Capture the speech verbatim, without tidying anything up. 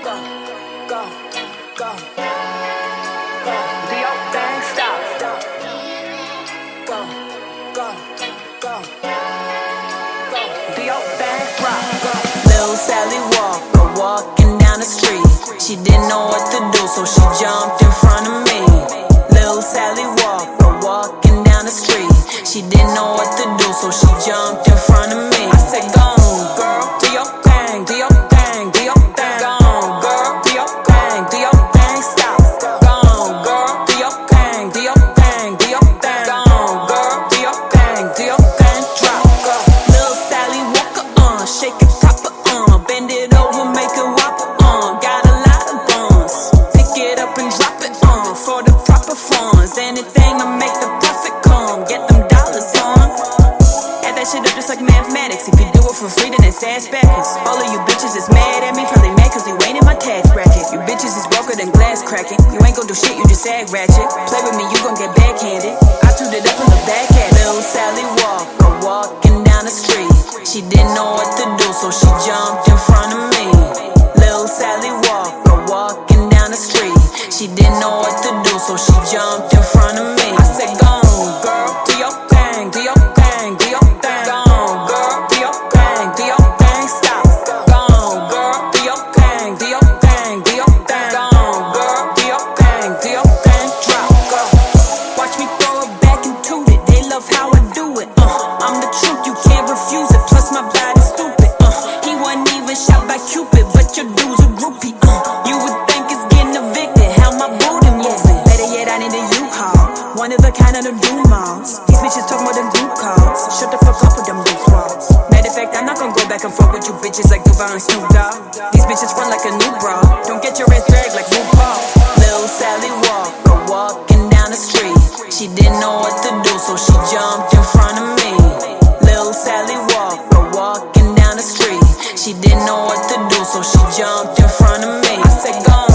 go, go, go, go. Do your thing, stop. Go, go, go, go. Do your thing, rock. Go. Lil' Sally Walker walking down the street. She didn't know what to do, so she jumped in front of me. Lil' Sally Walker walking down the street. She didn't know what to do, so she jumped in front of me. I said, go on, girl, do your thing, do your thing, do your thing. Go on, girl, do your thing, do your thing, stop. Go on, girl, do your thing, do your thing, do your thing. Go on, girl, do your thing, do your thing, drop. Go. Lil' Sally Walker, uh, shake it proper, uh, bend it over, make it whopper, uh, got a lot of buns. Pick it up and drop it, uh, for the proper funds. Anything to make the profit come, get them dollars on. Add that shit up just like mathematics. If you do it for free, then it's ass backwards. All of you bitches is mad at me, probably mad cause you ain't in my tax bracket. You bitches is broker than glass cracking. You ain't gon' do shit, you just act ratchet. Play with me, you gon' get backhanded. I tuned it up in the back at Lil' Sally Walker walking down the street. She didn't know what to do, so she jumped in front of me. Lil' Sally Walker walking down the street. She didn't know what to do, so she jumped in front of me. I said, go on, girl, do your thing, do your thing, do your thing. Go on, girl, do your thing, do your thing, stop. Go on, girl, do your thing, do your thing, do your thing. Go on, girl, do your thing, do your thing, drop. Go. Watch me throw it back into it. They love how I do it. Uh, I'm the truth, you can't refuse it. Plus my body's stupid. Uh, he wasn't even shot by Cupid, but your dude's a groupie. Uh, you would think it's getting evicted. How my booty moving? Better yet, I need a U-Haul. One of the kind of them doom malls. These bitches talk more than group calls. Shut the fuck up with them loose walls. Matter of fact, I'm not gonna go back and forth with you bitches like Duval and Snoop Dogg. These bitches run like a new bra. Don't get your ass dragged like RuPaul. Lil' Sally Walker walking down the street. She didn't know what to do, so she jumped in front of me. Lil' Sally Walker walking down the street. She didn't know what to do, so she jumped in front of me. I said, go on.